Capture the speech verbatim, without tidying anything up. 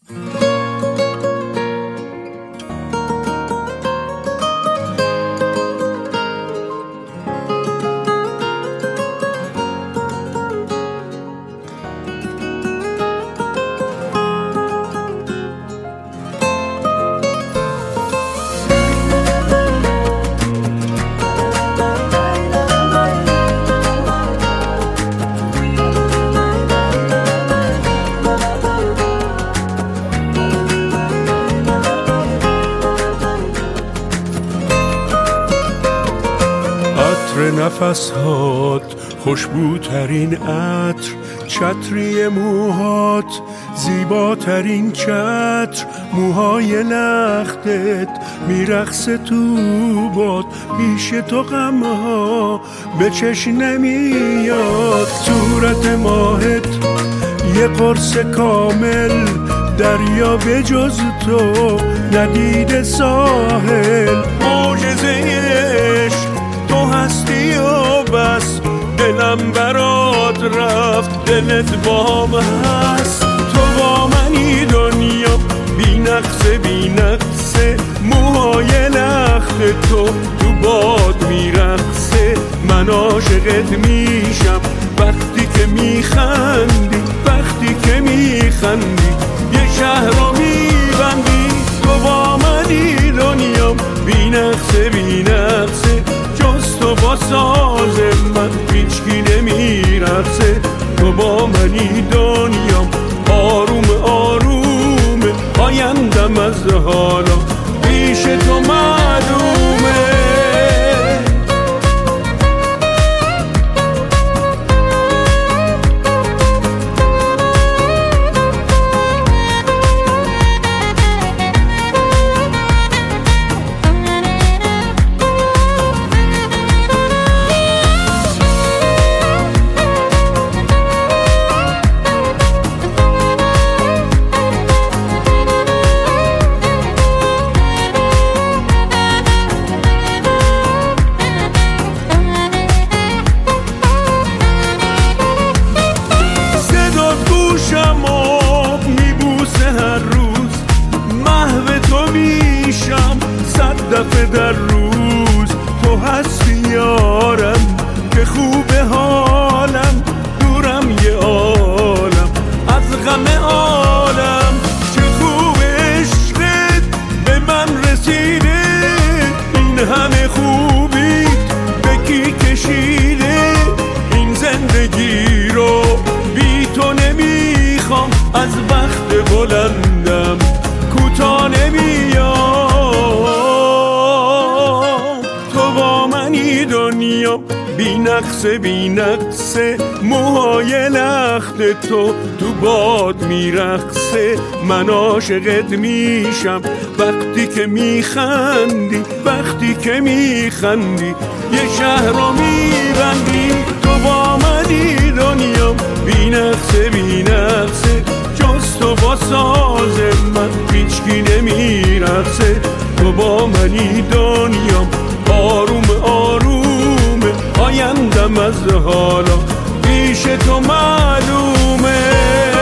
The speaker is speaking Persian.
نفسهات خوشبوترین عطر، چتری موهات زیباترین چتر، موهای لختت میرقصه تو باد، پیش تو غمها به چشم نمیاد، صورت ماهت یه قرص کامل، دریا به جز تو ندیده ساحل، معجزه عشق تو هستی و بس، دلم برات رفت دلت بام هست، تو با منی دنیا بی نقصه بی نقصه، موهای لخت تو تو باد میرقصه، من عاشقت میشم وقتی که میخندی، وقتی که میخندی یه شهر رو میبندی، تو با منی دنیا بی نقصه بی نقصه، جز تو با ساز من هیچکی نمیرقصه، تو با منی دنیام آروم آروم، آیندم از حالا پیش تو معلومه. دفعه در روز تو هستی یارم، که خوبه حالم دورم یه عالم از غم عالم، چه خوب عشقت به من رسیده، این همه خوبی به کی کشیده، این زندگی رو بی تو نمیخوام، از وقت بلندم کوتاه نمیام، دنیا بی نقصه بی نقصه، موهای لخت تو تو باد میرقصه، من عاشقت میشم وقتی که میخندی، وقتی که میخندی یه شهر رو میبندی، تو با منی دنیا بی نقصه بی نقصه، جز تو با ساز من هیچکی نمیرقصه، تو با منی دنیا آروم آروم، آیندم از حالا پیش تو معلومه.